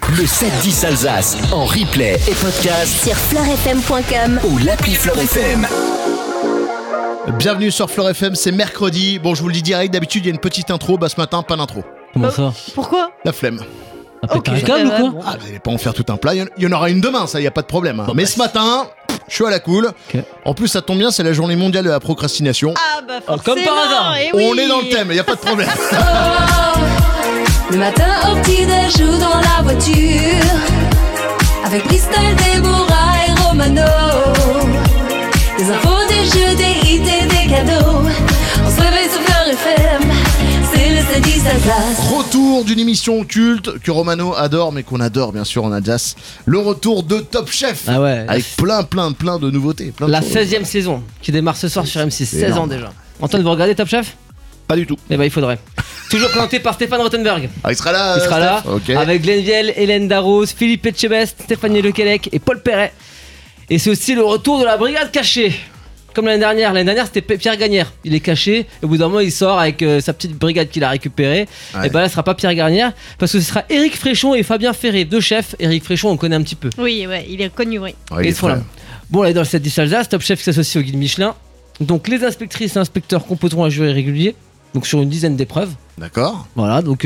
Le 7-10 Alsace en replay et podcast sur fleurfm.com ou l'appli Fleur FM. Bienvenue sur Fleur FM, c'est mercredi. Bon, je vous le dis direct, d'habitude il y a une petite intro, ce matin pas d'intro. Comment ça? Pourquoi? La flemme. Péter un câble ou quoi? Vous n'allez pas en faire tout un plat, il y en aura une demain, ça y a pas de problème. Mais ce matin, je suis à la cool. Okay. En plus ça tombe bien, c'est la journée mondiale de la procrastination. Ah bah forcément. Comme par hasard. Oui. On est dans le thème, y a pas de problème. Le matin au petit-déj ou dans la voiture, avec Christelle, Déborah et Romano. Des infos, des jeux, des hits et des cadeaux. On se réveille sur Fleur FM, c'est le 7-10 Alsace. Retour d'une émission culte que Romano adore, mais qu'on adore bien sûr en Alsace. Le retour de Top Chef. Ah ouais. Avec plein de nouveautés. Plein de La choses. 16e saison qui démarre ce soir sur M6, 16 ans énorme. déjà. Antoine, vous regardez Top Chef? Pas du tout. Eh ben il faudrait. Toujours présenté par Stéphane Rothenberg. Ah, il sera là. Il sera là, Steph. Ok. avec Glenn Viel, Hélène Darroze, Philippe Etchebest, Stéphanie Lequelec et Paul Perret. Et c'est aussi le retour de la brigade cachée. Comme l'année dernière. L'année dernière, c'était Pierre Gagnère. Il est caché. Et au bout d'un moment, il sort avec sa petite brigade qu'il a récupérée. Ouais. Et ben là, ce sera pas Pierre Gagnère. Parce que ce sera Éric Fréchon et Fabien Ferré, deux chefs. Éric Fréchon, on connaît un petit peu. Oui, ouais, il est connu, oui. Ouais, il Et est ils seront là. frais. Bon, là, dans le 7-10 Alsace, Top Chef qui s'associe au guide Michelin. Donc, les inspectrices et inspecteurs composeront un jury régulier. Donc, sur une dizaine d'épreuves. D'accord. Voilà, donc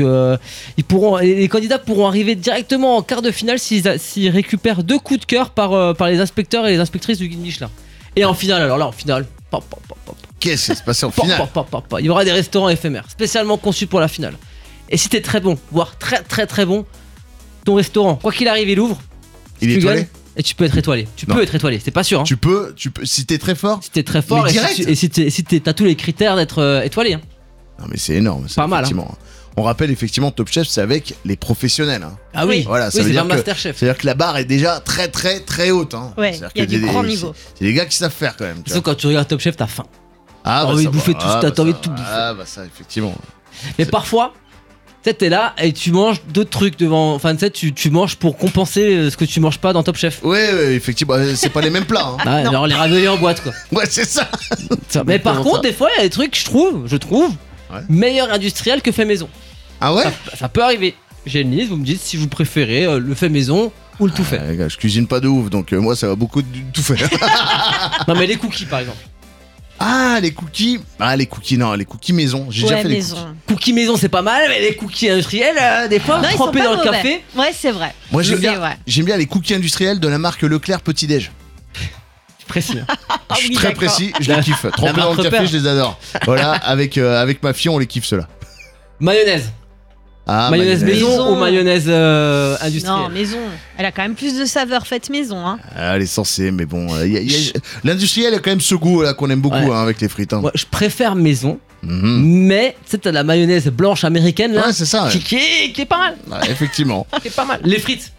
les candidats pourront arriver directement en quart de finale s'ils récupèrent 2 coups de cœur par les inspecteurs et les inspectrices du guide Michelin. Et en finale, alors là, en finale, Qu'est-ce qui se passe en finale? il y aura des restaurants éphémères, spécialement conçus pour la finale. Et si t'es très bon, voire très bon, ton restaurant, quoi qu'il arrive, il ouvre. Il est tu étoilé? gagnes, et tu peux être étoilé. Tu Non. peux être étoilé, c'est pas sûr. Hein. Tu peux, si t'es très fort. Si t'es très fort Mais et direct si t'as tous les critères d'être étoilé. Hein. Non mais c'est énorme. Pas mal, Effectivement. On rappelle effectivement Top Chef, c'est avec les professionnels. Hein. Ah oui, Voilà, ça oui, veut c'est dire un que Masterchef. c'est-à-dire que la barre est déjà très haute. Hein. Ouais, C'est-à-dire il y a que du grand niveau. C'est des gars qui savent faire quand même. tu Sauf vois. quand tu regardes Top Chef, t'as faim. Ah, t'as envie ça de bouffer va. tout ça, t'as envie de ça tout va. bouffer. Ah bah ça effectivement. Mais parfois, tu sais, t'es là et tu manges d'autres trucs devant. Enfin, tu sais, tu manges pour compenser ce que tu manges pas dans Top Chef. Ouais, effectivement, c'est pas les mêmes plats. Hein. Ah, genre les raviolis en boîte, quoi. Ouais, c'est ça. Mais par exactement contre, ça. des fois, il y a des trucs, je trouve, Ouais. meilleur industriel que fait maison. Ah ouais. Ça peut arriver. J'ai une liste, vous me dites si vous préférez le fait maison ou le tout fait. Les gars, je cuisine pas de ouf, donc moi ça va beaucoup du tout faire. Non, mais les cookies, par exemple. Ah les cookies. Ah les cookies maison. J'ai déjà Ouais, fait maison. les cookies. Cookies maison, c'est pas mal, mais les cookies industriels, des fois, Non, ils sont trempés pas dans le mauvais. café. Ouais, c'est vrai. Moi j'aime C'est bien. vrai. J'aime bien les cookies industriels de la marque Leclerc Petit Déj. C'est précis. Hein. Je suis oui, très d'accord. précis, je les kiffe. Trempés dans marque le café, repère. je les adore. Voilà, avec ma fille, on les kiffe ceux-là. Mayonnaise. Ah, Mayonnaise maison Maison. ou mayonnaise industrielle? Non, maison. Elle a quand même plus de saveur faite maison, hein. Ah, elle est censée, mais bon, l'industriel a quand même ce goût là qu'on aime beaucoup Ouais. hein, avec les frites. Hein. Moi, je préfère maison, Mhm. mais tu sais, t'as la mayonnaise blanche américaine là, Ouais, c'est ça. Ouais. qui est pas mal. Ouais, effectivement. Qui est pas mal. Les frites.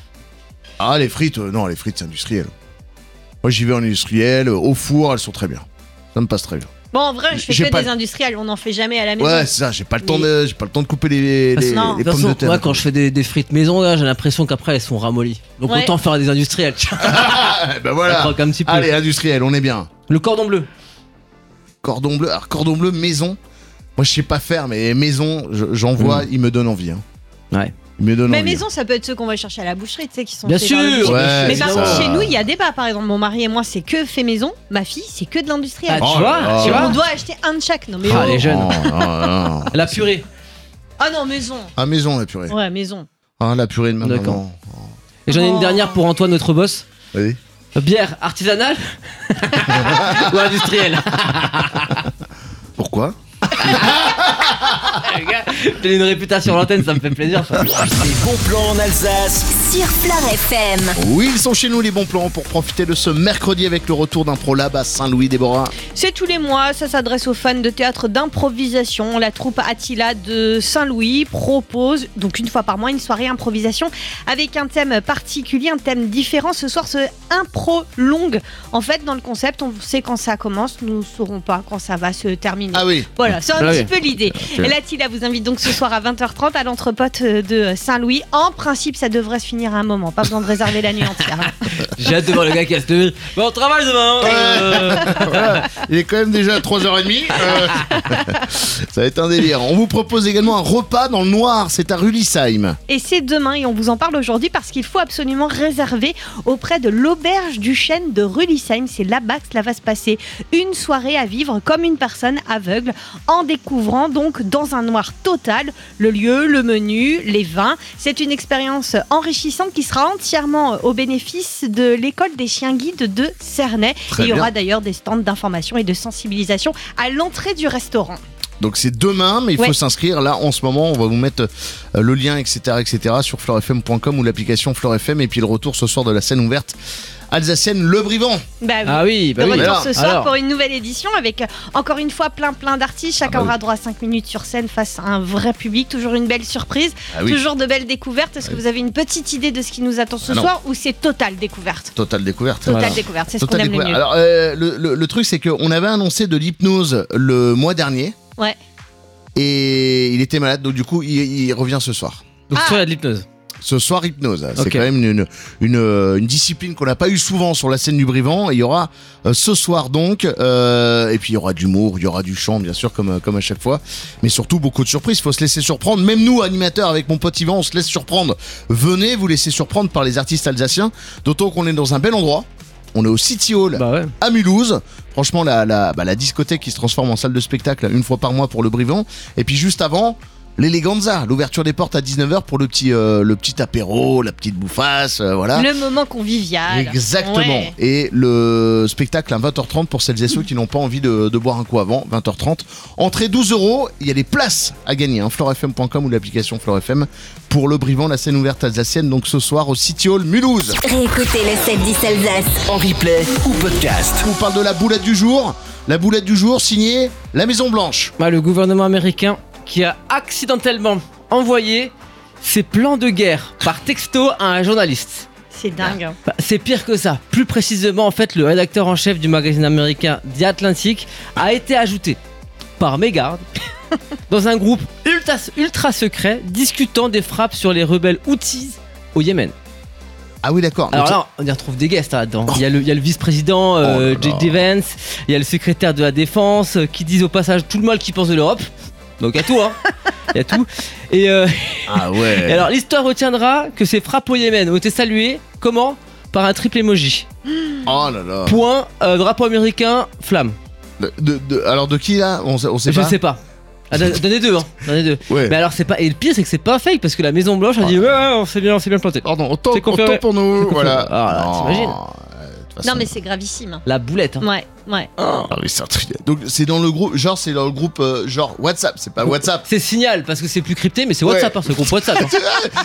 Ah, les frites, non, les frites c'est industriel. Moi, j'y vais en industriel, au four, elles sont très bien. Ça me passe très bien. Bon, en vrai, je fais J'ai que pas- des industriels. On n'en fait jamais à la maison. Ouais, c'est ça. J'ai pas le temps Mais- de couper les Non. les De toute pommes de façon, terre. moi, quand je fais des frites maison, là, j'ai l'impression qu'après elles sont ramollies. Donc Ouais. autant faire des industriels. Tu vois. Ah, ben Ça voilà. croque un petit peu. Allez, industriel, on est bien. Le cordon bleu. Cordon bleu. Alors, cordon bleu maison. Moi, je sais pas faire, mais maison, j'en vois, il me donne envie. Hein. Ouais. Il me donne Mais envie. maison, ça peut être ceux qu'on va chercher à la boucherie, tu sais, qui sont Bien faits sûr. dans le boucher. Ouais, Mais c'est par ça. contre, chez nous, il y a débat. Par exemple, mon mari et moi, c'est que fait maison. Ma fille, c'est que de l'industriel. Ah, Oh tu là vois, là. tu Et vois. on doit acheter un de chaque. Non, mais Ah, oh. les jeunes. Non. La purée. Ah non, maison. Ah, maison, la purée. Ouais, maison. Ah, la purée de ma D'accord. maman. Et j'en ai une Oh. dernière pour Antoine, notre boss. Vas-y. Bière artisanale ou industrielle? Pourquoi? Les gars, j'ai une réputation à l'antenne, ça me fait plaisir. Ça. Les bons plans en Alsace. Sur Fleur FM. Oui, ils sont chez nous les bons plans pour profiter de ce mercredi avec le retour d'Improlab à Saint-Louis, Déborah. C'est tous les mois, ça s'adresse aux fans de théâtre d'improvisation. La troupe Attila de Saint-Louis propose, donc une fois par mois, une soirée improvisation avec un thème particulier, un thème différent. Ce soir, c'est impro longue. En fait, dans le concept, on sait quand ça commence, nous ne saurons pas quand ça va se terminer. Ah oui. Voilà, c'est un Ah petit oui. peu l'idée. L'Attila vous invite donc ce soir à 20h30 à l'entrepote de Saint-Louis. En principe, ça devrait se finir à un moment. Pas besoin de réserver la nuit entière. J'ai hâte de voir le gars qui a cette vie. Bon, on travaille demain. Voilà. Il est quand même déjà 3h30. Ça va être un délire. On vous propose également un repas dans le noir. C'est à Rullisheim. Et c'est demain et on vous en parle aujourd'hui parce qu'il faut absolument réserver auprès de l'auberge du chêne de Rullisheim. C'est là-bas que cela va se passer. Une soirée à vivre comme une personne aveugle en découvrant donc dans un noir total le lieu, le menu, les vins. C'est une expérience enrichissante qui sera entièrement au bénéfice de l'école des chiens guides de Cernay. Très Il y aura bien. d'ailleurs des stands d'information et de sensibilisation à l'entrée du restaurant. Donc c'est demain, mais il faut s'inscrire. Là, en ce moment, on va vous mettre le lien, etc., sur fleurfm.com ou l'application Fleur FM. Et puis le retour ce soir de la scène ouverte alsacienne Le Brivant. Ah oui, bah Le oui. retour Alors, ce soir pour une nouvelle édition avec encore une fois plein d'artistes. Chacun aura droit à 5 minutes sur scène face à un vrai public. Toujours une belle surprise, toujours de belles découvertes. Est-ce que vous avez une petite idée de ce qui nous attend ce soir ou c'est totale découverte? Totale découverte. Totale découverte, c'est ce qu'on aime le mieux. Alors, le truc, c'est qu'on avait annoncé de l'hypnose le mois dernier. Ouais. Et il était malade, donc du coup, il revient ce soir. Donc, soit il y a de l'hypnose. Ce soir, hypnose. C'est Ok. quand même une discipline qu'on n'a pas eu souvent sur la scène du Brivant. Et il y aura ce soir donc, et puis il y aura de l'humour, il y aura du chant, bien sûr, comme à chaque fois. Mais surtout, beaucoup de surprises. Il faut se laisser surprendre. Même nous, animateurs, avec mon pote Yvan, on se laisse surprendre. Venez vous laisser surprendre par les artistes alsaciens. D'autant qu'on est dans un bel endroit. On est au City Hall à Mulhouse. Franchement, la discothèque qui se transforme en salle de spectacle une fois par mois pour le Brivant. Et puis juste avant, l'Eleganza, l'ouverture des portes à 19h pour le petit apéro, la petite bouffasse, voilà. Le moment convivial. Exactement. Ouais. Et le spectacle à 20h30 pour celles et ceux qui n'ont pas envie de boire un coup avant, 20h30. Entrée 12 €, il y a des places à gagner, fleurfm.com ou l'application Fleur FM pour le Brivant, la scène ouverte alsacienne, donc ce soir au City Hall Mulhouse. Réécoutez le 7-10 Alsace. En replay ou podcast. On vous parle de la boulette du jour. La boulette du jour signée la Maison Blanche. Le gouvernement américain qui a accidentellement envoyé ses plans de guerre par texto à un journaliste. C'est dingue. C'est pire que ça. Plus précisément, en fait, le rédacteur en chef du magazine américain The Atlantic a été ajouté par mégarde dans un groupe ultra secret discutant des frappes sur les rebelles Houthis au Yémen. Ah oui, d'accord. Alors Donc, là, on y retrouve des guests là-dedans. Il y a le vice-président J.D. Vance, il y a le secrétaire de la défense qui disent au passage tout le mal qu'ils pensent de l'Europe. Donc il y a tout, hein. Il y a tout. Et ah ouais. et alors l'histoire retiendra que ces frappes au Yémen ont été saluées comment? Par un triple emoji. Oh là là. Point, drapeau américain, flamme. Alors de qui là? On sait Je pas. sais pas. Ah, donnez deux, hein. Donnez deux. Ouais. Mais alors c'est pas. Et le pire c'est que c'est pas fake parce que la Maison Blanche a dit ouais, on s'est bien planté. Pardon, autant C'est confirmé. pour nous. C'est Voilà. confirmé. Ah là, Non, t'imagines? de toute façon. Non mais c'est gravissime. La boulette. Hein. Ouais. Ah oui, c'est un truc. Donc c'est dans le groupe, c'est dans le groupe genre WhatsApp, c'est pas WhatsApp. C'est Signal parce que c'est plus crypté, mais c'est WhatsApp, hein, c'est le groupe WhatsApp. Hein.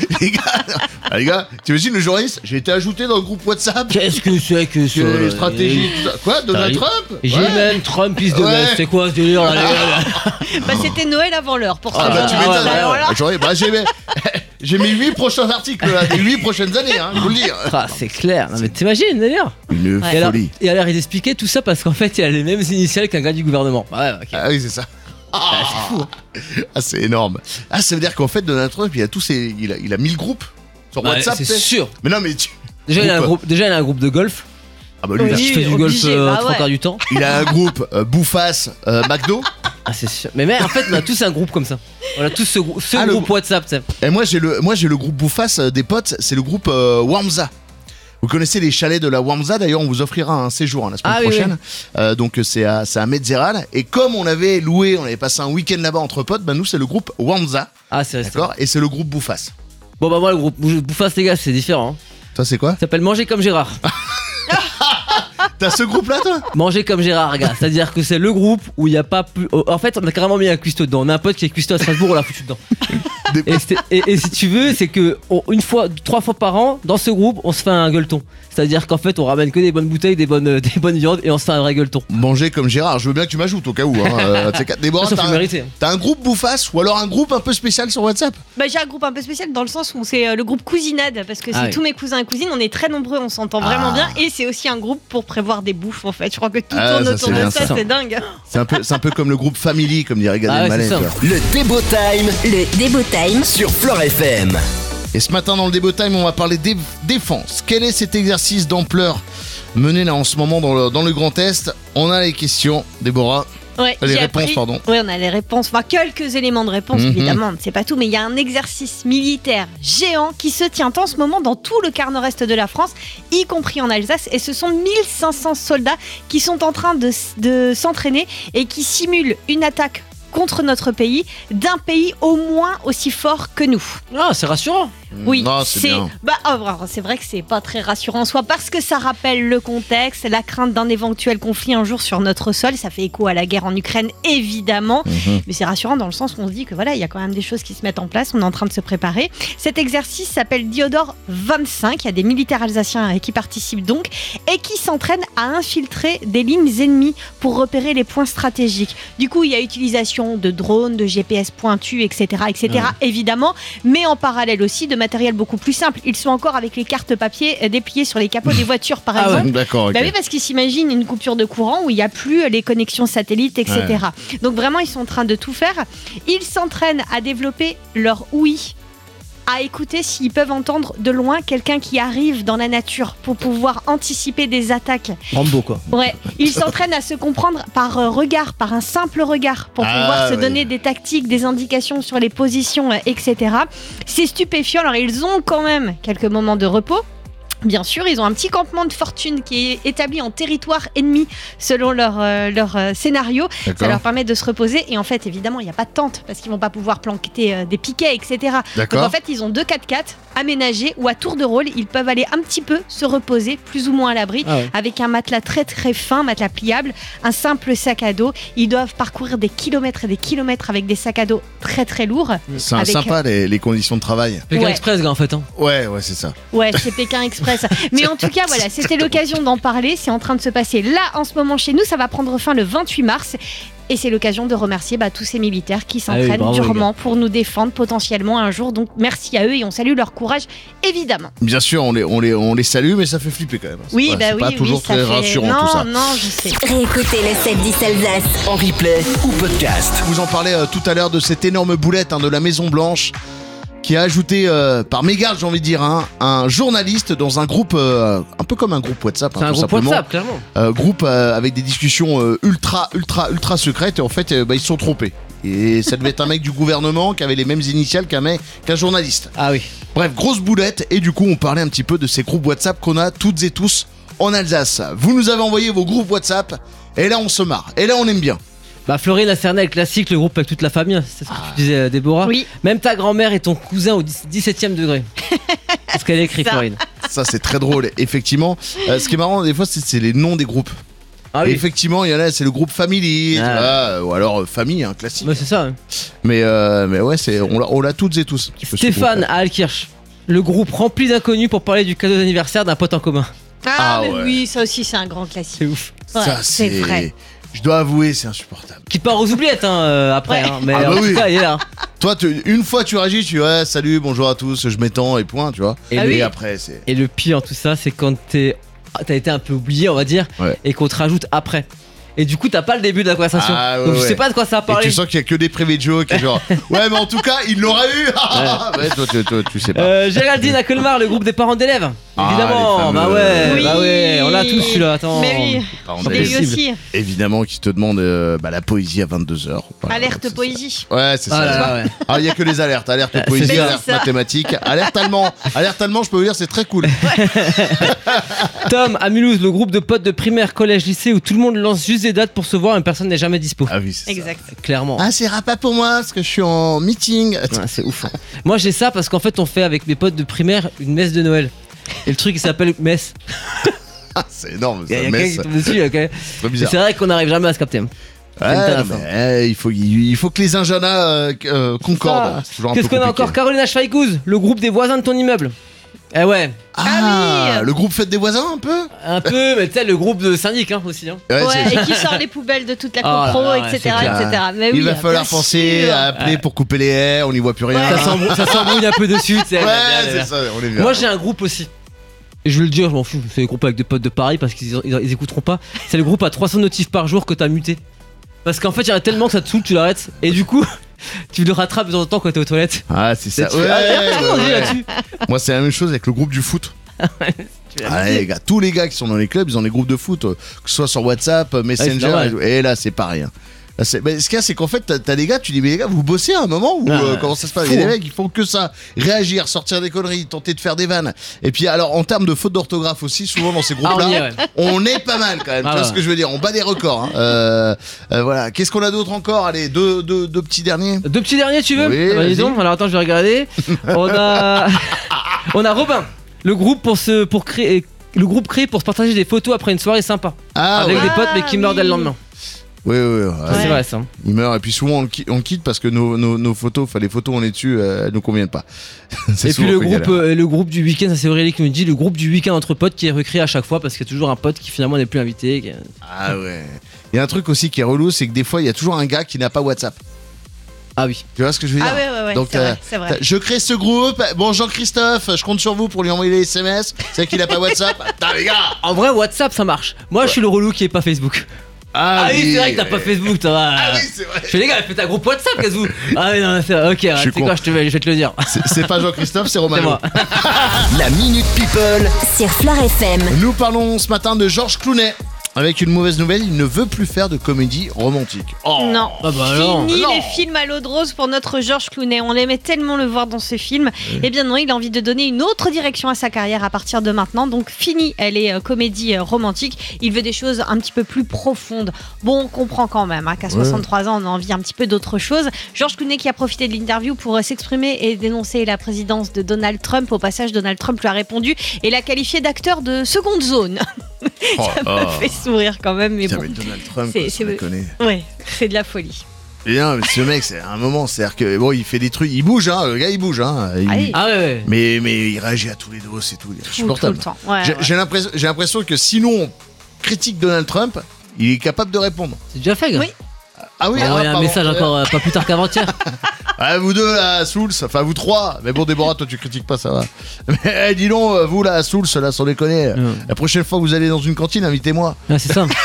les gars, t'imagines le journaliste? J'ai été ajouté dans le groupe WhatsApp. Qu'est-ce que c'est que ça? Les stratégies, tout ça. Quoi, Donald Trump? J'ai Ouais. même Trump is de Ouais. best. C'est quoi ce délire là, les gars? Bah c'était Noël avant l'heure pour ça. Ah bah tu Ah, m'étonnes. ouais, Alors là, J'ai mes 8 prochains articles là, des 8 prochaines années, je vous le dis. Ah, c'est clair. Non mais t'imagines le délire? Une Et alors, folie. ils expliquaient tout ça parce qu'en fait il a les mêmes initiales qu'un gars du gouvernement. Ouais, ok. Ah oui, c'est ça. C'est fou. Ah, c'est énorme. Ah, ça veut dire qu'en fait, Donald Trump, il a mis le groupe sur Ouais, WhatsApp. c'est tu sais. sûr. Mais non, mais Déjà il a un groupe de golf. Ah bah lui, Oui. Qui fait du golf obligé, bah trois ouais. quarts du temps. il a un groupe Bouffasse McDo. Ah c'est sûr. Mais en fait on a tous un groupe comme ça. On a tous ce Ah, le groupe WhatsApp. Tu sais. Et moi, j'ai le groupe Bouffasse des potes. C'est le groupe Wamza. Vous connaissez les chalets de la Wamza, d'ailleurs on vous offrira un séjour la semaine Ah oui, prochaine. Donc c'est à Metzeral. Et comme on avait passé un week-end là-bas entre potes, nous c'est le groupe Wamza, Ah c'est resté. d'accord. Et c'est le groupe Bouffasse. Bon bah moi le groupe Bouffasse les gars c'est différent. Hein. Toi c'est quoi? Ça s'appelle Manger comme Gérard. T'as ce groupe-là toi? Manger comme Gérard, gars. C'est-à-dire que c'est le groupe où il n'y a pas plus. En fait, on a carrément mis un cuistot dedans. On a un pote qui est cuistot à Strasbourg, on l'a foutu dedans. Et si tu veux, c'est que une fois, 3 fois par an, dans ce groupe, on se fait un gueuleton. C'est-à-dire qu'en fait, on ramène que des bonnes bouteilles, des bonnes viandes et on se fait un vrai gueuleton. Manger comme Gérard, je veux bien que tu m'ajoutes au cas où. Hein. Déborah, Ça, faut mériter. t'as un groupe bouffasse ou alors un groupe un peu spécial sur WhatsApp? Bah, j'ai un groupe un peu spécial dans le sens où c'est le groupe Cousinade, parce que c'est tous mes cousins et cousines, on est très nombreux, on s'entend vraiment bien, et c'est aussi un groupe pour prévoir des bouffes en fait. Je crois que tout tourne autour de ça, c'est dingue. C'est un peu comme le groupe Family, comme dirait Gad Elmaleh. Le Débo Time. Le Débo Time Sur Fleure FM. Et ce matin dans le Débo Time, on va parler défense. Quel est cet exercice d'ampleur mené là en ce moment dans le Grand Est? On a les questions, Déborah. Ouais, les réponses, pardon. Oui, on a les réponses. Enfin, quelques éléments de réponse, évidemment. C'est pas tout, mais il y a un exercice militaire géant qui se tient en ce moment dans tout le quart nord-est de la France, y compris en Alsace. Et ce sont 1500 soldats qui sont en train de s'entraîner et qui simulent une attaque contre notre pays, d'un pays au moins aussi fort que nous. Ah, c'est rassurant. Oui, non, c'est bien. C'est vrai que c'est pas très rassurant en soi parce que ça rappelle le contexte, la crainte d'un éventuel conflit un jour sur notre sol. Ça fait écho à la guerre en Ukraine, évidemment. Mais c'est rassurant dans le sens où on se dit que voilà, il y a quand même des choses qui se mettent en place. On est en train de se préparer. Cet exercice s'appelle Diodore 25. Il y a des militaires alsaciens qui participent donc et qui s'entraînent à infiltrer des lignes ennemies pour repérer les points stratégiques. Du coup, il y a utilisation de drones, de GPS pointus, etc., évidemment, mais en parallèle aussi de matériel beaucoup plus simple. Ils sont encore avec les cartes papier dépliées sur les capots des voitures, par exemple. Ouais, d'accord, Bah oui, parce qu'ils s'imaginent une coupure de courant où il n'y a plus les connexions satellites, etc. Donc vraiment, ils sont en train de tout faire. Ils s'entraînent à développer leur ouïe, à écouter s'ils peuvent entendre de loin quelqu'un qui arrive dans la nature pour pouvoir anticiper des attaques. Rambo, quoi. Ouais, ils s'entraînent à se comprendre par regard, par un simple regard, pour pouvoir se donner des tactiques, des indications sur les positions, etc. C'est stupéfiant. Alors, ils ont quand même quelques moments de repos. Bien sûr, ils ont un petit campement de fortune qui est établi en territoire ennemi selon leur scénario. D'accord. Ça leur permet de se reposer. Et en fait, évidemment, il n'y a pas de tente parce qu'ils ne vont pas pouvoir planquer des piquets, etc. D'accord. Donc en fait, ils ont 2 4x4 aménagés où à tour de rôle, ils peuvent aller un petit peu se reposer, plus ou moins à l'abri, avec un matelas très très fin, matelas pliable, un simple sac à dos. Ils doivent parcourir des kilomètres et des kilomètres avec des sacs à dos très très lourds. C'est sympa les conditions de travail. Pékin Express, gars, en fait. Hein. Ouais, c'est ça. Ouais, c'est Pékin Express. Mais en tout cas, voilà, c'était l'occasion d'en parler. C'est en train de se passer là en ce moment chez nous. Ça va prendre fin le 28 mars. Et c'est l'occasion de remercier tous ces militaires qui s'entraînent durement pour nous défendre potentiellement un jour. Donc merci à eux et on salue leur courage, évidemment. Bien sûr, on les salue, mais ça fait flipper quand même. C'est pas toujours très rassurant tout ça. Non, je sais. Réécoutez le 7-10 Alsace En replay ou podcast. Vous en parlez tout à l'heure de cette énorme boulette de la Maison Blanche qui a ajouté par mégarde, j'ai envie de dire, un journaliste dans un groupe, un peu comme un groupe WhatsApp. C'est un groupe WhatsApp, clairement. Groupe avec des discussions ultra secrètes et en fait, ils se sont trompés. Et ça devait être un mec du gouvernement qui avait les mêmes initiales qu'un journaliste. Ah oui. Bref, grosse boulette. Et du coup, on parlait un petit peu de ces groupes WhatsApp qu'on a toutes et tous en Alsace. Vous nous avez envoyé vos groupes WhatsApp et là, on se marre. Et là, on aime bien. Florine, la Cernelle, classique, le groupe avec toute la famille. C'est ce que tu disais, Déborah. Oui. Même ta grand-mère et ton cousin au 17e degré. C'est ce qu'elle écrit, Florine. Ça, c'est très drôle, effectivement. Ce qui est marrant, des fois, c'est les noms des groupes. Ah oui. Et effectivement, il y en a, c'est le groupe Family, tu vois, ou alors Famille, classique. Ouais, c'est ça. Hein. Mais ouais, on l'a toutes et tous. Stéphane à Alkirch, le groupe rempli d'inconnus pour parler du cadeau d'anniversaire d'un pote en commun. Oui, ça aussi, c'est un grand classique. C'est ouf. Ouais, Ça, c'est vrai. Je dois avouer, c'est insupportable. Qui part aux oubliettes après. Ouais. Hein, mais en tout cas, il est là. Toi, une fois tu réagis, tu dis salut, bonjour à tous, je m'étends et point, tu vois. Et après, c'est. Et le pire en tout ça, c'est quand t'as été un peu oublié, on va dire, et qu'on te rajoute après. Et du coup, t'as pas le début de la conversation. Donc je sais pas de quoi ça a parlé. Et tu sens qu'il y a que des private jokes, et genre, ouais, mais en tout cas, il l'aura eu. Ouais, toi, tu sais pas. Géraldine à Colmar, le groupe des parents d'élèves. Évidemment, les fameux... Oui. on l'a tous celui-là. Attends. Mais Parents oui, d'élèves. j'ai eu aussi. Évidemment, qui te demande la poésie à 22h. Alerte poésie. Ouais, c'est ça. Ah, il y a que les alertes. Alerte poésie, c'est alerte ça. mathématiques, alerte allemand. Alerte allemand, je peux vous dire, c'est très cool. Tom à Mulhouse, le groupe de potes de primaire, collège, lycée où tout le monde lance juste des dates pour se voir et personne n'est jamais dispo. Ah oui, c'est Exact. ça. Clairement. Ah, c'est pas pour moi parce que je suis en meeting. C'est ouf. Moi j'ai ça parce qu'en fait on fait avec mes potes de primaire une messe de Noël. Et le truc il s'appelle messe. Ah, c'est énorme. Il y a Ça, quelqu'un qui tombe dessus, ok. Très Et bizarre. c'est vrai qu'on n'arrive jamais à se capter. Ouais, intéressant. mais, il faut que les injanas concordent. Ça. hein, c'est toujours un Qu'est-ce peu qu'on a compliqué. encore? Carolina Schweighouse, le groupe des voisins de ton immeuble. Eh ouais, Ah oui. Le groupe Fête des voisins un peu. un peu, mais tu sais, le groupe de syndic aussi. Hein. Ouais, c'est- Ouais, et qui sort les poubelles de toute la Oh là copro, là, ouais, etc., c'est clair. etc. Mais Il oui, va falloir bien penser sûr. à appeler pour couper les haies, on n'y voit plus rien. Ouais. Ça s'embrouille un peu dessus, tu sais. Ouais, bien, c'est bien. ça, on est bien. Moi j'ai un groupe aussi. Et je vais le dire, je m'en fous, c'est des groupes avec des potes de Paris parce qu'ils écouteront pas. C'est le groupe à 300 notifs par jour que t'as muté. Parce qu'en fait, il y en a tellement que ça te saoule, tu l'arrêtes. Et du coup, tu le rattrapes de temps en temps quand t'es aux toilettes. Ah, c'est ça. Tu fais, Ouais. là-dessus. Moi, c'est la même chose avec le groupe du foot. Les gars, tous les gars qui sont dans les clubs, ils ont des groupes de foot, que ce soit sur WhatsApp, Messenger, normal. et là, c'est pas rien. Là, mais ce qu'il y a, c'est qu'en fait, t'as des gars, tu dis, mais les gars, vous bossez à un moment ou comment ça se passe? Il y a des mecs, ils font que ça, réagir, sortir des conneries, tenter de faire des vannes. Et puis, alors, en termes de fautes d'orthographe aussi, souvent dans ces groupes-là, on y est, ouais. on est pas mal quand même. Ah tu vois ouais. ce que je veux dire? On bat des records. Hein. Voilà. Qu'est-ce qu'on a d'autre encore? Allez, deux petits derniers. Deux petits derniers, tu veux? Oui, Ah bah, dis vas-y. donc, alors attends, je vais regarder. On a Robin, le groupe créé pour se partager des photos après une soirée sympa. Ah, avec ouais. des potes, mais qui meurent dès le lendemain. Oui, C'est vrai ça. Il meurt et puis souvent on quitte parce que nos photos, enfin les photos on est dessus, elles nous conviennent pas. C'est Et puis souvent le fait groupe, galère. le groupe du week-end, ça c'est Aurélie qui nous dit, le groupe du week-end entre potes qui est recréé à chaque fois parce qu'il y a toujours un pote qui finalement n'est plus invité. Ah ouais. Il y a un truc aussi qui est relou, c'est que des fois il y a toujours un gars qui n'a pas WhatsApp. Ah oui. Tu vois ce que je veux dire? Ah ouais, Donc, c'est vrai. je crée ce groupe. Bon, Jean-Christophe, je compte sur vous pour lui envoyer les SMS. C'est vrai qu'il a pas WhatsApp. Putain, les gars! En vrai, WhatsApp ça marche. Moi je suis le relou qui est pas Facebook. Ah oui, c'est vrai que t'as pas Facebook, toi. Ah oui, c'est vrai. Je fais les gars, fais ta groupe WhatsApp, qu'est-ce que vous? Ah oui, non, c'est ok, ouais, suis c'est quoi, con. je vais te le dire. C'est pas Jean-Christophe, c'est C'est Romano. moi. La Minute People. Sur Flair FM. Nous parlons ce matin de Georges Clooney. Avec une mauvaise nouvelle, il ne veut plus faire de comédie romantique. Oh. Non. Ah bah non. Fini Non. les films à l'eau de rose pour notre Georges Clooney. On aimait tellement le voir dans ce film. Eh bien non, il a envie de donner une autre direction à sa carrière à partir de maintenant. Donc fini les comédies romantiques. Il veut des choses un petit peu plus profondes. Bon, on comprend quand même qu'à 63 ans, on a envie un petit peu d'autre chose. Georges Clooney qui a profité de l'interview pour s'exprimer et dénoncer la présidence de Donald Trump. Au passage, Donald Trump lui a répondu et l'a qualifié d'acteur de seconde zone. Ça m'a fait sourire quand même, mais Putain, bon. mais Donald Trump, C'est- quoi, c'est- sans déconner. Ouais, c'est de la folie. Et non, mais ce mec, c'est un moment, c'est-à-dire que bon, il fait des trucs, il bouge, hein, le gars, il bouge, hein. Il- Ah oui. Ah ouais. mais il réagit à tous les dos, c'est tout, il est Tout insupportable. le temps. Ouais, J'ai ouais. j'ai l'impression que sinon on critique Donald Trump, il est capable de répondre. C'est déjà fait, gars. Oui. Ah oui, On a envoyé un pardon. message encore pas plus tard qu'avant-hier. Ah, vous deux là, Souls, enfin vous trois. Mais bon, Déborah, toi tu critiques pas, ça va. Mais dis donc, vous là, Souls, là, sans déconner. La prochaine fois que vous allez dans une cantine, invitez-moi. Ah, c'est ça.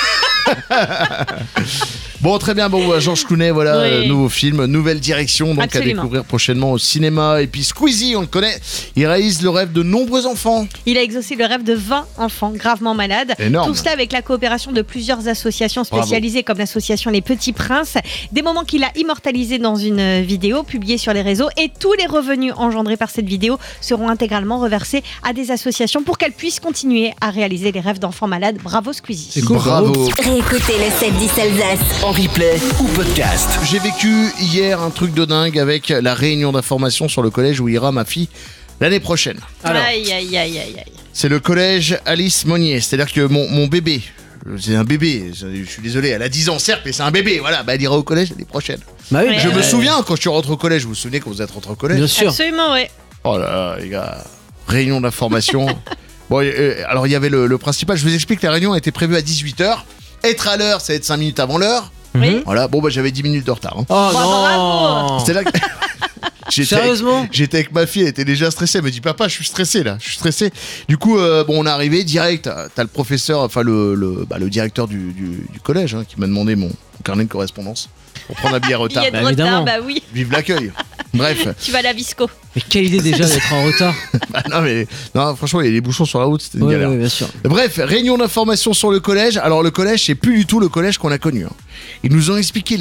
Bon, très bien, bon, Georges Clooney, voilà, Oui. nouveau film, nouvelle direction, donc Absolument. à découvrir prochainement au cinéma. Et puis Squeezie, on le connaît, il réalise le rêve de nombreux enfants. Il a exaucé le rêve de 20 enfants gravement malades. Énorme. Tout cela avec la coopération de plusieurs associations Bravo. spécialisées comme l'association Les Petits Princes. Des moments qu'il a immortalisés dans une vidéo publiée sur les réseaux. Et tous les revenus engendrés par cette vidéo seront intégralement reversés à des associations pour qu'elles puissent continuer à réaliser les rêves d'enfants malades. Bravo Squeezie. C'est cool. Bravo. Réécoutez le 7-10 Alsace. En replay ou podcast. J'ai vécu hier un truc de dingue avec la réunion d'information sur le collège où ira ma fille l'année prochaine. Alors. Aïe, aïe, aïe, aïe, aïe. C'est le collège Alice Monnier. C'est-à-dire que mon bébé, c'est un bébé, je suis désolé, elle a 10 ans certes, mais c'est un bébé, voilà, bah elle ira au collège l'année prochaine. Bah oui, Ouais. Je me souviens quand je suis rentré au collège, vous vous souvenez quand vous êtes rentré au collège? Bien sûr. Absolument, ouais. Oh là là, les gars, réunion d'information. Bon, alors il y avait le principal, je vous explique, la réunion était prévue à 18h. Être à l'heure, c'est être 5 minutes avant l'heure. Oui. Voilà, bon bah j'avais 10 minutes de retard. Hein. Oh Bravo. non. C'est là que... Sérieusement? J'étais avec ma fille, elle était déjà stressée. Elle me dit papa, je suis stressé là, je suis stressé. Du coup, bon, on est arrivé direct. T'as le professeur, enfin le directeur du collège, hein, qui m'a demandé mon carnet de correspondance pour prendre un billet Il y retard. a de Bah, retard, évidemment. bah oui. Vive l'accueil. Bref, Tu vas à la Visco. Mais quelle idée déjà d'être en retard. bah, non, franchement, il y a des bouchons sur la route, c'était une Ouais, galère. ouais, bien sûr. Bref, réunion d'information sur le collège. Alors le collège, c'est plus du tout le collège qu'on a connu. Hein. Ils nous ont expliqué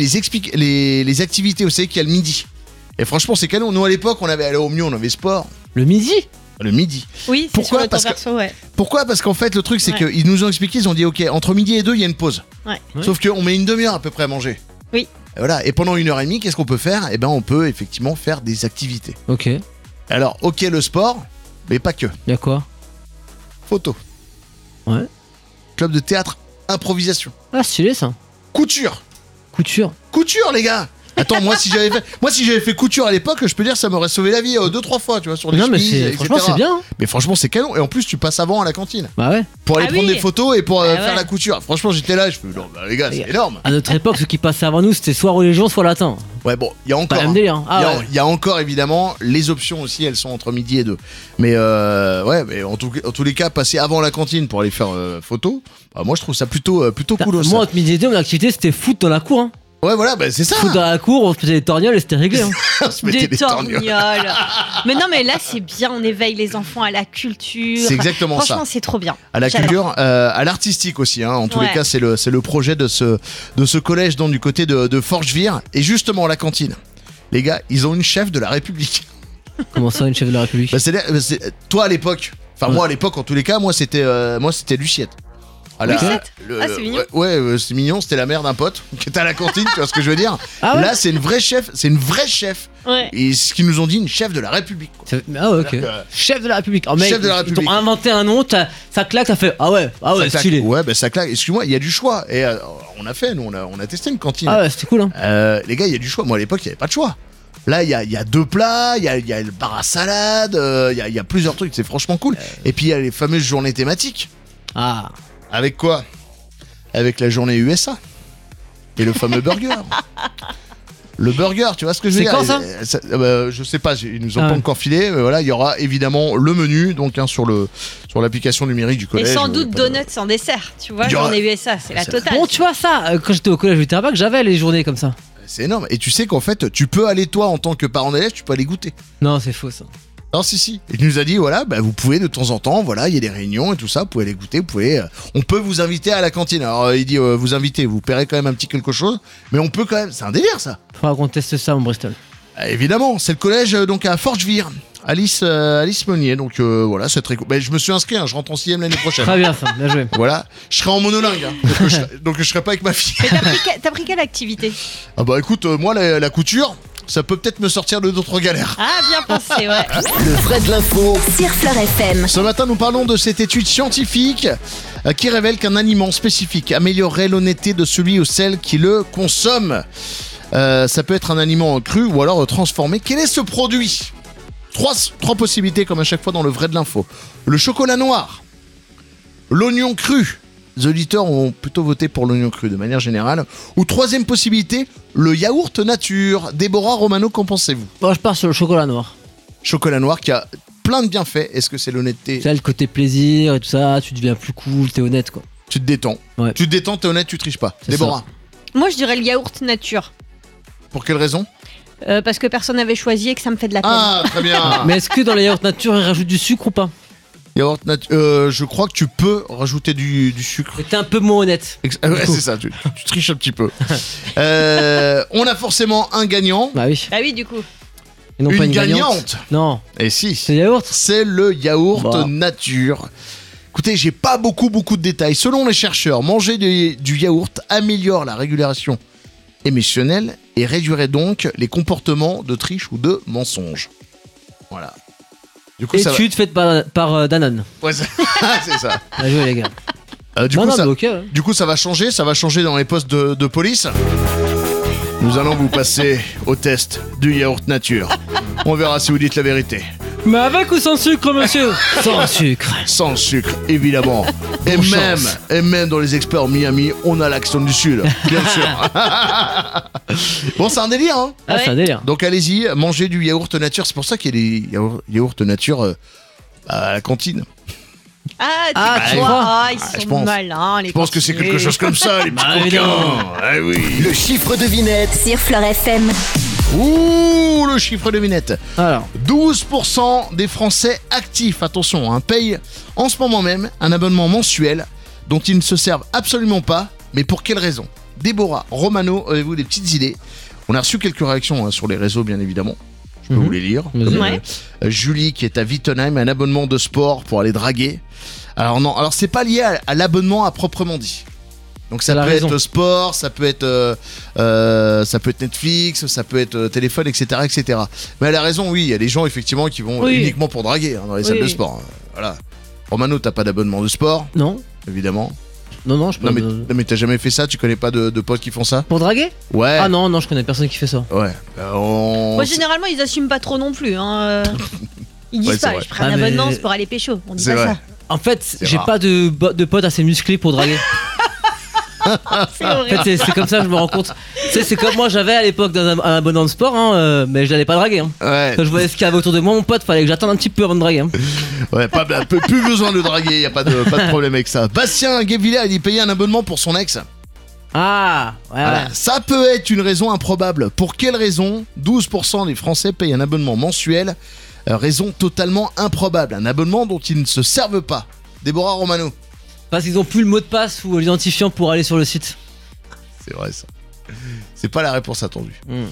les activités au qu'il y a le midi. Et franchement, c'est canon. Nous à l'époque, on avait allé au mieux, on avait sport. Le midi? Le midi. Oui, c'est Pourquoi sur le temps Parce que- perso, ouais. Pourquoi? Parce qu'en fait, le truc, c'est Ouais. qu'ils nous ont expliqué, ils ont dit, ok, entre midi et 2, il y a une pause. Ouais. Sauf qu'on met une demi-heure à peu près à manger. Oui. Et voilà. Et pendant 1h30, qu'est-ce qu'on peut faire? Eh ben, on peut effectivement faire des activités. Ok. Alors, ok, le sport, mais pas que. Y'a quoi? Photo. Ouais. Club de théâtre, improvisation. Ah, stylé ça. Couture. Couture. Couture, les gars. Attends, moi si j'avais fait couture à l'époque, je peux dire ça m'aurait sauvé la vie 2-3 fois, tu vois, sur des Non, mais chemises, etc. franchement, c'est bien. Mais franchement, c'est canon. Et en plus, tu passes avant à la cantine Bah ouais. pour aller Ah prendre oui. des photos et pour Ah faire ouais. la couture. Franchement, j'étais là, je fais non, bah, les gars, c'est énorme. À notre époque, ce qui passait avant nous, c'était soit religion, soit latin. Ouais, bon, il y a Pas encore. le même délire. Hein. Ah ouais. Il y a encore évidemment les options aussi, elles sont entre midi et 2. Mais ouais, mais en tous les cas, passer avant la cantine pour aller faire photo, bah, moi je trouve ça plutôt cool. Moi, entre midi et deux, mon activité, c'était foot dans la cour. Hein. Ouais, voilà, bah, c'est ça. Foot dans la cour, on se faisait des torgnoles et c'était réglé. Hein. On se mettait Des torgnoles. torgnoles. Mais non, mais là, c'est bien, on éveille les enfants à la culture. C'est exactement ça. Franchement, c'est trop bien. À la J'adore. culture, à l'artistique aussi. Hein. En tous les Ouais. cas, c'est le projet de ce collège donc, du côté de Forgevire. Et justement, la cantine. Les gars, ils ont une chef de la République. Comment ça, une chef de la République? Bah, toi à l'époque. Enfin, Ouais. moi à l'époque, en tous les cas, moi c'était Luciette. Luciette Ah, c'est mignon. Ouais, c'est mignon. C'était la mère d'un pote qui était à la cantine. Tu vois ce que je veux dire? Ah ouais. Là, c'est une vraie chef. C'est une vraie chef. Ouais. Et ce qu'ils nous ont dit, une chef de la République. Quoi. Ah ouais, ok. C'est-à-dire que- Chef de la République. Oh, mec, Chef de la ils République. t'ont inventé un nom, ça claque, ça fait ah ouais, Ça claque. stylé. Ouais, bah ça claque. Excuse-moi, il y a du choix. Et on a fait, nous, on a testé une cantine. Ah ouais, c'était cool. Hein. Les gars, il y a du choix. Moi, à l'époque, il n'y avait pas de choix. Là, il y a 2 plats, il y a le bar à salade, il y a plusieurs trucs. C'est franchement cool. Et puis, il y a les fameuses journées thématiques. Ah. Avec quoi? Avec la journée USA. Et le fameux burger. Le burger, tu vois ce que je veux C'est dire? quand, ça Je sais pas, ils nous ont Ah pas ouais. encore filé. Mais voilà, il y aura évidemment le menu donc sur l'application numérique du Et collège. sans doute Pas de- donuts sans dessert. Tu vois, Il y aura- j'en ai eu ça, c'est la C'est- totale. Bon, tu vois ça, quand j'étais au collège du Terbac, j'avais les journées comme ça. C'est énorme. Et tu sais qu'en fait, tu peux aller toi en tant que parent d'élève, tu peux aller goûter. Non, c'est faux ça. Non, si. Il nous a dit, voilà, bah, vous pouvez de temps en temps, voilà, il y a des réunions et tout ça, vous pouvez aller goûter, on peut vous inviter à la cantine. Alors, il dit, vous invitez, vous paierez quand même un petit quelque chose, mais on peut quand même, c'est un délire ça. Faudra qu'on teste ça en Bristol. Évidemment, c'est le collège donc à Forgevire, Alice Monnier, donc voilà, c'est très cool. Mais je me suis inscrit, hein, je rentre en 6ème l'année prochaine. Très bien ça, bien joué. Voilà, je serai en monolingue, hein, donc je serai pas avec ma fille. Mais t'as pris quelle activité? Ah bah écoute, moi la couture, ça peut peut-être me sortir de d'autres galères. Ah, bien pensé, ouais. Le vrai de l'info Sur Fleur FM. Ce matin, nous parlons de cette étude scientifique qui révèle qu'un aliment spécifique améliorerait l'honnêteté de celui ou celle qui le consomme. Ça peut être un aliment cru ou alors transformé. Quel est ce produit? Trois possibilités comme à chaque fois dans le vrai de l'info. Le chocolat noir, l'oignon cru. Les auditeurs ont plutôt voté pour l'oignon cru de manière générale. Ou troisième possibilité, le yaourt nature. Déborah Romano, qu'en pensez-vous? Bon, je pars sur le chocolat noir. Chocolat noir qui a plein de bienfaits. Est-ce que c'est l'honnêteté? C'est le côté plaisir et tout ça, tu deviens plus cool, t'es honnête quoi. Tu te détends. Ouais. Tu te détends, t'es honnête, tu triches pas. C'est Déborah, Moi, je dirais le yaourt nature. pour quelle raison? Parce que personne n'avait choisi et que ça me fait de la peine. Ah, très bien. Mais est-ce que dans les yaourts nature, ils rajoutent du sucre ou pas? Yaourt je crois que tu peux rajouter du sucre. T'es un peu moins honnête. Ouais, c'est ça, tu triches un petit peu. On a forcément un gagnant, Bah oui. Bah oui, du coup. Et non pas une une gagnante. gagnante. Non, Et si, c'est yaourt. c'est le yaourt Bah. nature. Écoutez, j'ai pas beaucoup de détails. Selon les chercheurs, manger du yaourt améliore la régulation émotionnelle et réduirait donc les comportements de triche ou de mensonge. Voilà. Du coup, ça va. Étude faite par Danone. Ouais, c'est ça. Bien joué les gars. Du non, coup, non, ça, mais ok. Ouais. Du coup, ça va changer dans les postes de police. Nous allons vous passer au test du yaourt nature. On verra si vous dites la vérité. Mais avec ou sans sucre, monsieur? Sans sucre. Sans sucre, évidemment. Et Bonne même, chance. et même dans les experts Miami, on a l'accent du Sud, bien sûr. Bon, c'est un délire, hein. Ah, c'est un délire. Donc allez-y, mangez du yaourt nature. C'est pour ça qu'il y a des yaourts nature à la cantine. Ah, tu vois, crois ils je sont pense. malins, les Je pense que c'est quelque chose comme ça, les petits Bah, coquins. évidemment. Ah oui. Le chiffre devinette. Sur Fleur FM. Ouh, le chiffre de minette. Alors, 12% des Français actifs, attention, hein, payent en ce moment même un abonnement mensuel dont ils ne se servent absolument pas. Mais pour quelle raison? Déborah, Romano, avez-vous des petites idées? On a reçu quelques réactions sur les réseaux, bien évidemment. Je peux Mhm. vous les lire. Vas-y. Comme, Ouais. Julie, qui est à Wittenheim, un abonnement de sport pour aller draguer. Alors non, alors c'est pas lié à l'abonnement à proprement dit. Donc ça Elle a peut raison. être sport, ça peut être Netflix, ça peut être téléphone, etc., etc. Mais elle a raison, oui, il y a des gens effectivement qui vont Oui. uniquement pour draguer dans les salles Oui. de sport. Voilà. Romano, t'as pas d'abonnement de sport, non. évidemment. Non, je peux Non mais t'as jamais fait ça? Tu connais pas de potes qui font ça? Pour draguer? Ouais. Ah non, je connais personne qui fait ça. Ouais. Moi, généralement, ils assument pas trop non plus. Hein. Ils disent Ouais, c'est pas, vrai. je prends un Ah, mais- abonnement, c'est pour aller pécho. On dit C'est pas vrai. ça. En fait, j'ai rare. pas de potes assez musclés pour draguer. C'est En horrible. fait, c'est comme ça que je me rends compte. Tu sais, c'est comme moi j'avais à l'époque dans un abonnement de sport, hein, mais je l'allais pas draguer. Hein. Ouais. Quand je voyais ce qu'il y avait autour de moi, mon pote, fallait que j'attende un petit peu avant de draguer. Hein. Ouais, plus besoin de draguer, y a pas de problème avec ça. Bastien Guévillard, il payait un abonnement pour son ex. Ah, ouais, Voilà. ouais. Ça peut être une raison improbable. Pour quelle raison 12% des Français payent un abonnement mensuel. Raison totalement improbable. Un abonnement dont ils ne se servent pas. Déborah Romano. Parce qu'ils ont plus le mot de passe ou l'identifiant pour aller sur le site. C'est vrai ça. C'est pas la réponse attendue. Hmm.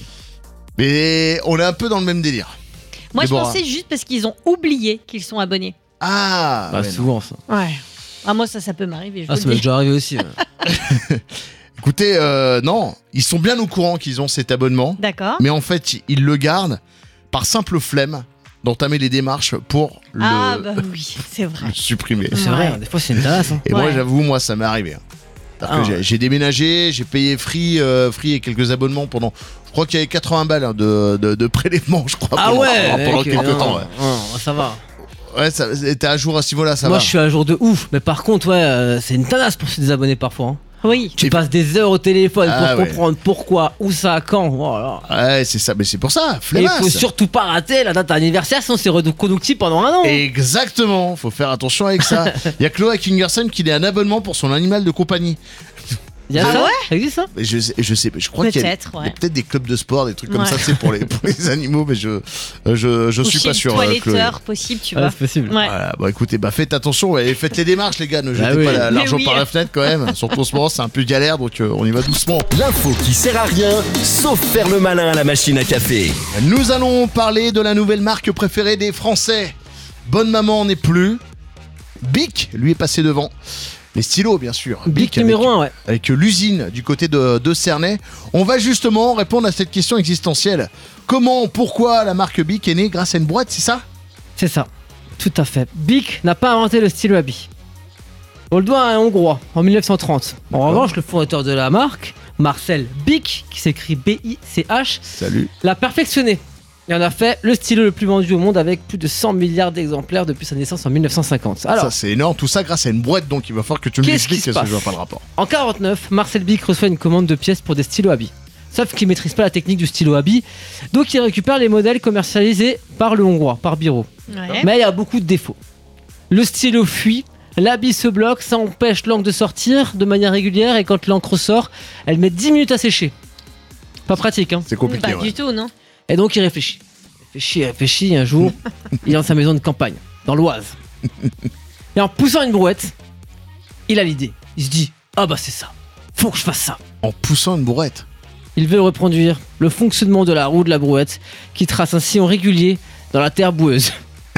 Mais on est un peu dans le même délire. Moi, je Déborah. pensais juste parce qu'ils ont oublié qu'ils sont abonnés. Ah, Bah, ouais, non. souvent ça. Ouais. Ah, moi, ça peut m'arriver. Je Ah, vous ça le m'est dis. déjà arrivé aussi. Ouais. Écoutez, non, ils sont bien au courant qu'ils ont cet abonnement. D'accord. Mais en fait, ils le gardent par simple flemme d'entamer les démarches pour Ah, bah oui, c'est vrai. le supprimer. C'est vrai, des fois c'est une talasse. Hein. Et moi, Ouais. j'avoue, moi, ça m'est arrivé. Hein. C'est-à-dire que Ah ouais. j'ai déménagé, j'ai payé Free et quelques abonnements pendant. Je crois qu'il y avait 80 balles hein, de prélèvement, je crois. Ah pendant, ouais, pendant mec, quelques non, temps. Ouais, non, ça va. ouais t'es à jour à ce niveau-là, ça Moi va. je suis à jour de ouf, mais par contre, ouais, c'est une talasse pour se désabonner parfois. Hein. Oui. Tu Et- passes des heures au téléphone Ah pour ouais. comprendre pourquoi, où ça, quand. Voilà. Ouais, c'est ça, mais c'est pour ça, Et il flemmasse. faut surtout pas rater la date d'anniversaire, sinon c'est reconductible pendant un an. Exactement, faut faire attention avec ça. Il y a Chloé Kingerson qui a un abonnement pour son animal de compagnie. Il y a Ah ça ouais Ça existe ça Mais je sais, je crois qu'il y a, Peut-être, il y a ouais. peut-être des clubs de sport, des trucs comme Ouais. ça, c'est pour les animaux, mais je Ou suis chez pas le sûr. Chloé. toiletteur possible, tu vois. Ah, c'est possible. Ouais. Voilà, bon écoutez, faites attention, et faites les démarches les gars, ne jetez oui. pas Mais l'argent oui. par la fenêtre quand même, surtout en ce moment c'est un peu galère, donc on y va doucement. L'info qui sert à rien, sauf faire le malin à la machine à café. Nous allons parler de la nouvelle marque préférée des Français. Bonne maman n'est plus. Bic, lui, est passé devant. Les stylos, bien sûr. Bic numéro 1, ouais. Avec l'usine du côté de Cernay. On va justement répondre à cette question existentielle. Comment, pourquoi la marque Bic est née grâce à une boîte, c'est ça? C'est ça. Tout à fait. Bic n'a pas inventé le stylo à billes. On le doit à un Hongrois en 1930. En revanche, le fondateur de la marque, Marcel Bic, qui s'écrit B-I-C-H, Salut. l'a perfectionné. Il en a fait le stylo le plus vendu au monde avec plus de 100 milliards d'exemplaires depuis sa naissance en 1950. Alors, Ça c'est énorme, tout ça grâce à une boîte, donc il va falloir que tu me Qu'est-ce qui l'expliques se parce que je passe vois pas le rapport. en 49, Marcel Bic reçoit une commande de pièces pour des stylos à billes. Sauf qu'il maîtrise pas la technique du stylo à billes, donc il récupère les modèles commercialisés par le Hongrois, par Biro. Ouais. Mais il y a beaucoup de défauts. Le stylo fuit, la bille se bloque, ça empêche l'encre de sortir de manière régulière et quand l'encre sort, elle met 10 minutes à sécher. Pas pratique, hein. C'est compliqué, Pas ouais. du tout, non. Et donc il réfléchit. Il réfléchit, un jour, il est dans sa maison de campagne, dans l'Oise. Et en poussant une brouette, il a l'idée. Il se dit, ah bah c'est ça, faut que je fasse ça. En poussant une bourrette. Il veut reproduire le fonctionnement de la roue de la brouette qui trace un sillon régulier dans la terre boueuse.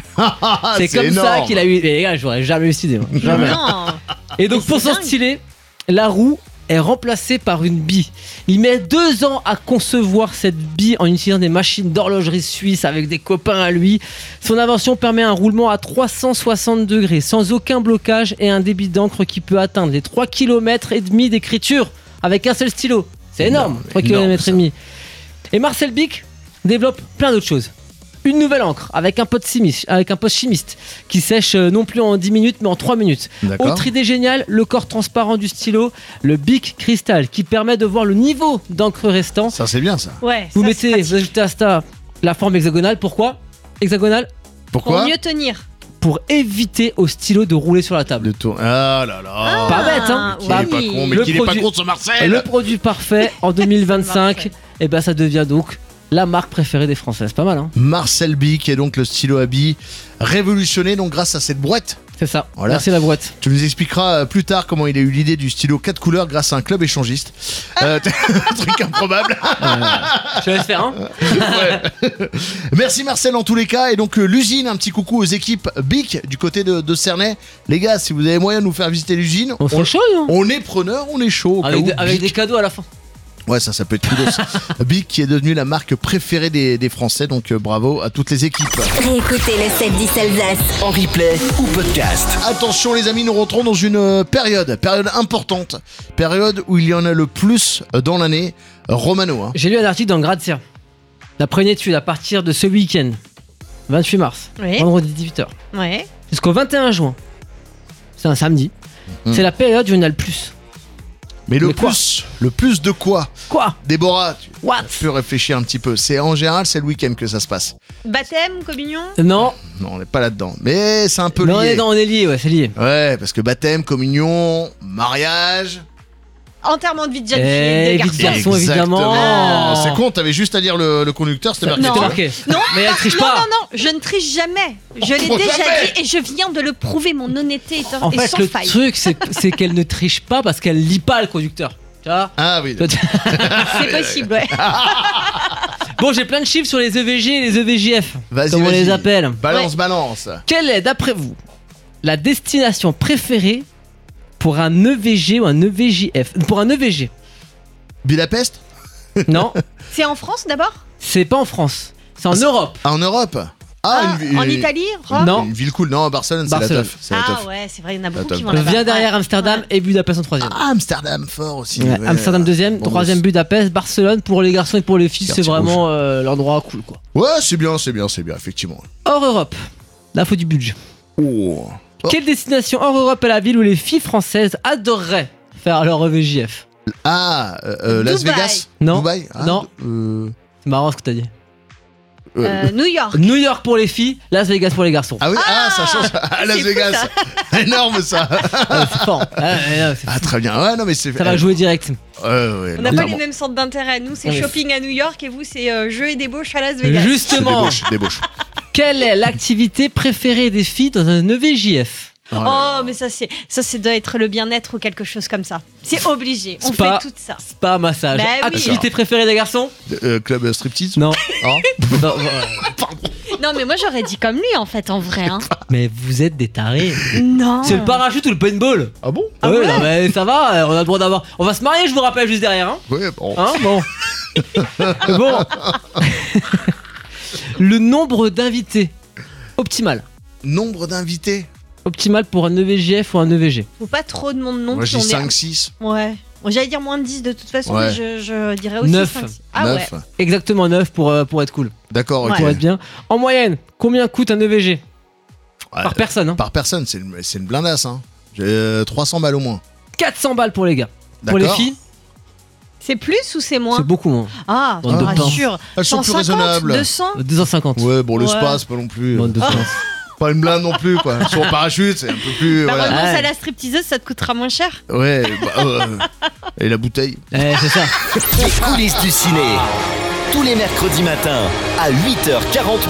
Ah, c'est comme ça énorme. qu'il a eu. Mais les gars, j'aurais jamais eu cette idée. moi. Jamais. Non. Et donc Mais pour c'est son dingue. stylet, la roue est remplacée par une bille. Il met 2 ans à concevoir cette bille en utilisant des machines d'horlogerie suisse avec des copains à lui. Son invention permet un roulement à 360 degrés sans aucun blocage et un débit d'encre qui peut atteindre les 3 km et demi d'écriture avec un seul stylo. C'est énorme, Énorme, 3 énorme, km ça. et demi. Et Marcel Bic développe plein d'autres choses. Une nouvelle encre avec un poste chimiste qui sèche non plus en 10 minutes mais en 3 minutes. D'accord. Autre idée géniale, le corps transparent du stylo, le Bic Crystal qui permet de voir le niveau d'encre restant. Ça c'est bien ça. Ouais. Vous ça, mettez, c'est vous pratique. ajoutez à ça la forme hexagonale. Pourquoi hexagonale? Pourquoi Pour mieux tenir. Pour éviter au stylo de rouler sur la table. Le tour. Ah là là. Pas bête, hein. Qu'il Bah, est pas oui. con, mais Le qu'il est pas produit- con ce Marcel. Le produit parfait en 2025, Parfait. et ben ça devient donc la marque préférée des Français. C'est pas mal, hein? Marcel Bic est donc le stylo à billes révolutionné donc grâce à cette boîte. C'est ça. Voilà. Merci la boîte. Tu nous expliqueras plus tard comment il a eu l'idée du stylo 4 couleurs grâce à un club échangiste. Un truc improbable. Je te laisse faire, hein? Ouais. Merci Marcel en tous les cas. Et donc l'usine, un petit coucou aux équipes Bic du côté de Cernay. Les gars, si vous avez moyen de nous faire visiter l'usine, On serait chaud, non? on est preneur, on est chaud. au cas Avec, où. avec Bic. des cadeaux à la fin. Ouais, ça peut être kudos. Bic qui est devenu la marque préférée des Français, donc bravo à toutes les équipes. Réécoutez le 7-10 Alsace. En replay ou podcast. Attention les amis, nous rentrons dans une période importante, période où il y en a le plus dans l'année. Romano, hein. J'ai lu un article dans Grazia. D'après une étude, à partir de ce week-end, 28 mars, Oui. vendredi 18h, Ouais. jusqu'au 21 juin, c'est un samedi, c'est la période où il y en a le plus. Mais le quoi plus de quoi? Quoi? Déborah, tu What? peux réfléchir un petit peu. C'est en général, c'est le week-end que ça se passe. Baptême, communion. Non, Non, on n'est pas là-dedans. Mais c'est un peu non, lié. on est lié, ouais, c'est lié. Ouais, parce que baptême, communion, mariage. Enterrement de vie de jeune Eh, fille, de vie de garçon. garçon. évidemment. Exactement. C'est con, t'avais juste à dire le conducteur, c'était marqué. Non. C'était marqué. Non, Mais elle triche non, pas. non, je ne triche jamais. Je l'ai Oh, déjà jamais. dit et je viens de le prouver. Mon honnêteté est, En est fait, sans le faille. truc, c'est qu'elle ne triche pas parce qu'elle lit pas le conducteur. Tu vois? Ah oui. C'est possible, ouais. Bon, j'ai plein de chiffres sur les EVG et les EVJF. Vas-y, Comme on vas-y. les appelle. Balance. Quelle est, d'après vous, la destination préférée pour un EVG ou un EVJF? Pour un EVG. Budapest? Non, C'est en France d'abord. c'est pas en France. C'est en Europe. Ah, en Europe? En Italie, Rome. Non. Une ville cool. Non, Barcelone, c'est la Barcelone. teuf. C'est la Ah teuf. ouais, c'est vrai, il y en a beaucoup Attends. qui vont Je là-bas. viens derrière Ouais. Amsterdam et Budapest en troisième. Ah, Amsterdam, fort aussi. Ouais, ouais. Amsterdam deuxième, Bon, troisième bah, Budapest, Barcelone pour les garçons et pour les filles, c'est Quartier vraiment l'endroit cool quoi. Ouais, c'est bien, effectivement. Hors Europe, là faut du budget. Oh. Quelle destination hors Europe est la ville où les filles françaises adoreraient faire leur EVJF? Ah, Las Dubaï. Vegas? Non. Dubaï? Ah, Non. C'est marrant ce que t'as dit. New York. New York pour les filles, Las Vegas pour les garçons. Ah oui, ça change. À Las c'est fou, Vegas. Énorme ça. Ah, c'est fort. C'est Ah, très bien. Ouais, non, mais c'est. Ça va jouer direct. Ouais, On n'a pas clairement. les mêmes centres d'intérêt. Nous, c'est Ouais. shopping à New York et vous, c'est jeux et débauche à Las Vegas. Justement, Débauche. quelle est l'activité préférée des filles dans un EVJF? Oh, mais ça doit être le bien-être ou quelque chose comme ça. C'est obligé. On Spa. fait tout ça. Spa, massage. Bah oui. Activité préférée des garçons? Club striptease? Non. Oh. Non, Non, mais moi, j'aurais dit comme lui, en fait, en vrai. Hein. mais vous êtes des tarés. Non. C'est le parachute ou le paintball? Ah bon? Ah ouais, ouais. non, mais ça va, on a le droit d'avoir. On va se marier, je vous rappelle juste derrière. Hein, Ouais, bon. hein bon. Bon. Le nombre d'invités optimal. Nombre d'invités? Optimal pour un EVJF ou un EVG. Faut pas trop de monde non Moi, plus. je dis on est- 5-6. Ouais. Bon, j'allais dire moins de 10 de toute façon, Ouais. mais je dirais aussi 9. 5. Ah 9. ouais. Exactement 9 pour être cool, D'accord, ok. Ouais. pour être bien. En moyenne, combien coûte un EVG? Ouais, Par personne, hein. Par personne, c'est une blindasse. Hein. J'ai 300 balles au moins. 400 balles pour les gars. Pour les D'accord. filles, C'est plus ou c'est moins c'est beaucoup moins. Ah, Bande de pains. rassure. Elles sont plus 150, raisonnables. 200. 250. Ouais, bon, le Ouais. spa, c'est pas non plus. Bande de Oh. pains. Pas une blinde non plus, quoi. Sur parachute, c'est un peu plus. Bah, Voilà. renonce Ouais. à la stripteaseuse, ça te coûtera moins cher. Ouais, et la bouteille. C'est ça. Les coulisses du ciné. Tous les mercredis matins à 8h40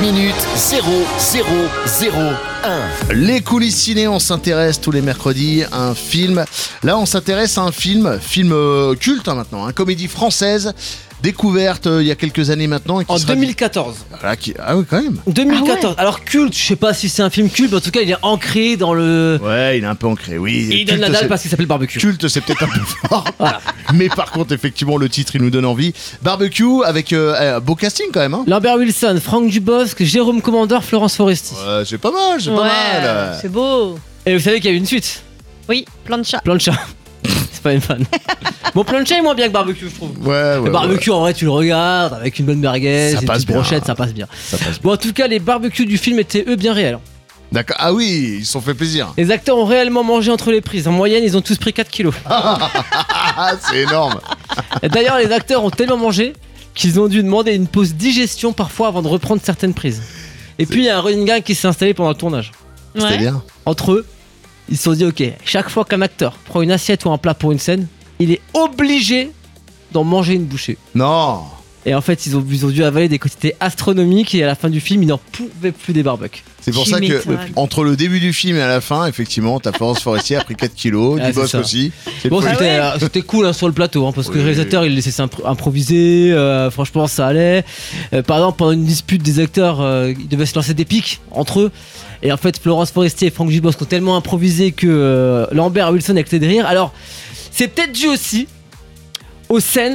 0001. Les coulisses ciné, on s'intéresse tous les mercredis à un film. Là, on s'intéresse à un film culte hein, maintenant, hein, comédie française, découverte il y a quelques années maintenant. Et qui En sera- 2014. Voilà, ah oui, quand même. 2014. Alors culte, je sais pas si c'est un film culte, mais en tout cas il est ancré dans le. Ouais, il est un peu ancré, oui. Et il donne la Culte, dalle c'est- parce qu'il s'appelle Barbecue. Culte, c'est peut-être un peu fort. Mais par contre, effectivement, le titre, il nous donne envie. Barbecue avec beau casting quand même. Hein. Lambert Wilson, Franck Dubosc, Jérôme Commandeur, Florence Foresti. Ouais, c'est pas mal, c'est pas mal. c'est beau. Et vous savez qu'il y a eu une suite. Oui, plein de chats. Plancha. C'est pas une fan. Bon, Plancha est moins bien que Barbecue, je trouve. Ouais, Le barbecue, en vrai, tu le regardes avec une bonne merguez, Ça une passe petite bien. brochette, ça passe bien. Ça passe bien. Bon, en tout cas, les barbecues du film étaient eux bien réels. D'accord. Ah oui, ils se sont fait plaisir. Les acteurs ont réellement mangé entre les prises. En moyenne, ils ont tous pris 4 kilos. Ah, c'est énorme. Et d'ailleurs, les acteurs ont tellement mangé qu'ils ont dû demander une pause digestion parfois avant de reprendre certaines prises. Et puis, il y a un running gag qui s'est installé pendant le tournage. Ouais. C'est-à-dire Entre eux, ils se sont dit, ok, chaque fois qu'un acteur prend une assiette ou un plat pour une scène, il est obligé d'en manger une bouchée. Non. Et en fait, ils ont dû avaler des quantités astronomiques et à la fin du film, ils n'en pouvaient plus des barbecues. C'est pour Tu ça que m'étonnes. entre le début du film et à la fin, effectivement, ta Florence Foresti a pris 4 kilos, Ah, c'est Dubosc ça. aussi. C'est Bon, le folie. c'était cool hein, sur le plateau, hein, parce que Oui. le réalisateur il laissait s'improviser, franchement ça allait. Par exemple, pendant une dispute des acteurs, ils devaient se lancer des pics entre eux. Et en fait, Florence Foresti et Franck Dubosc ont tellement improvisé que Lambert Wilson a éclaté de rire. Alors, c'est peut-être dû aussi aux scènes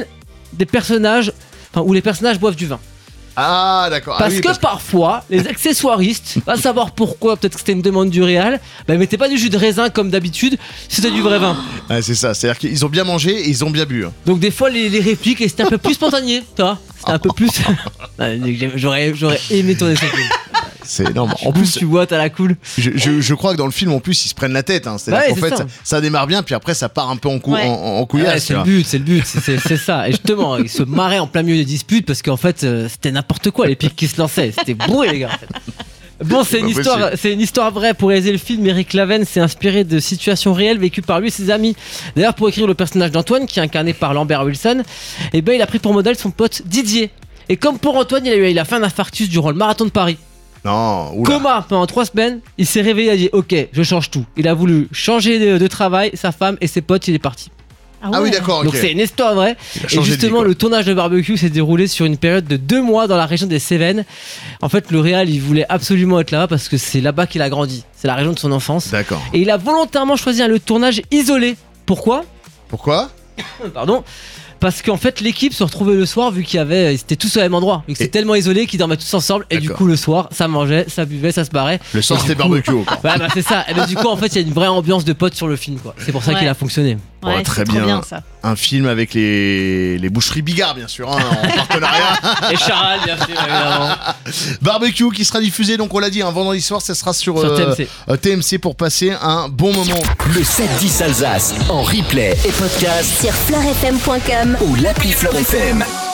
des personnages, où les personnages boivent du vin. Ah d'accord. Parce que parfois, les accessoiristes, va savoir pourquoi, peut-être que c'était une demande du réal, ils mettaient pas du jus de raisin comme d'habitude, c'était du vrai vin. Ah, c'est ça, c'est-à-dire qu'ils ont bien mangé et ils ont bien bu. Donc des fois les répliques, c'était un peu plus spontané, tu vois. C'était un peu plus... J'aurais aimé tourner ça. C'est énorme. En plus, tu vois, t'as la cool. Je crois que dans le film, en plus, ils se prennent la tête. C'est-à-dire qu'en fait, ça démarre bien, puis après, ça part un peu en couillasse. C'est le but, c'est ça. Et justement, ils se marraient en plein milieu des disputes parce qu'en fait, c'était n'importe quoi, les pics qui se lançaient. C'était bourré, les gars. En fait. Bon, c'est une histoire vraie. Pour réaliser le film, Eric Laven s'est inspiré de situations réelles vécues par lui et ses amis. D'ailleurs, pour écrire le personnage d'Antoine, qui est incarné par Lambert Wilson, il a pris pour modèle son pote Didier. Et comme pour Antoine, il a fait un infarctus durant le marathon de Paris. Non, coma pendant 3 semaines, il s'est réveillé, il a dit ok, je change tout. Il a voulu changer de travail, sa femme et ses potes, il est parti. Ah oui, d'accord. Donc c'est une histoire vraie. Et justement, le tournage de Barbecue s'est déroulé sur une période de 2 mois dans la région des Cévennes. En fait, le réal, il voulait absolument être là-bas parce que c'est là-bas qu'il a grandi. C'est la région de son enfance. D'accord. Et il a volontairement choisi un lieu de tournage isolé. Pourquoi ? Pardon. Parce qu'en fait l'équipe se retrouvait le soir vu qu'ils étaient tous au même endroit, vu que c'était tellement isolé qu'ils dormaient tous ensemble. Et du coup le soir ça mangeait, ça buvait, ça se barrait. Le soir c'était barbecue. C'est ça. Et du coup en fait il y a une vraie ambiance de potes sur le film quoi. C'est pour ça qu'il a fonctionné. Ouais, très bien ça. Un film avec les boucheries Bigard bien sûr en partenariat. Et Charal bien sûr évidemment. Barbecue qui sera diffusé donc on l'a dit un vendredi soir, ça sera sur TMC pour passer un bon moment. Le 7-10 Alsace en replay et podcast sur fleurfm.com ou l'appli Fleur FM.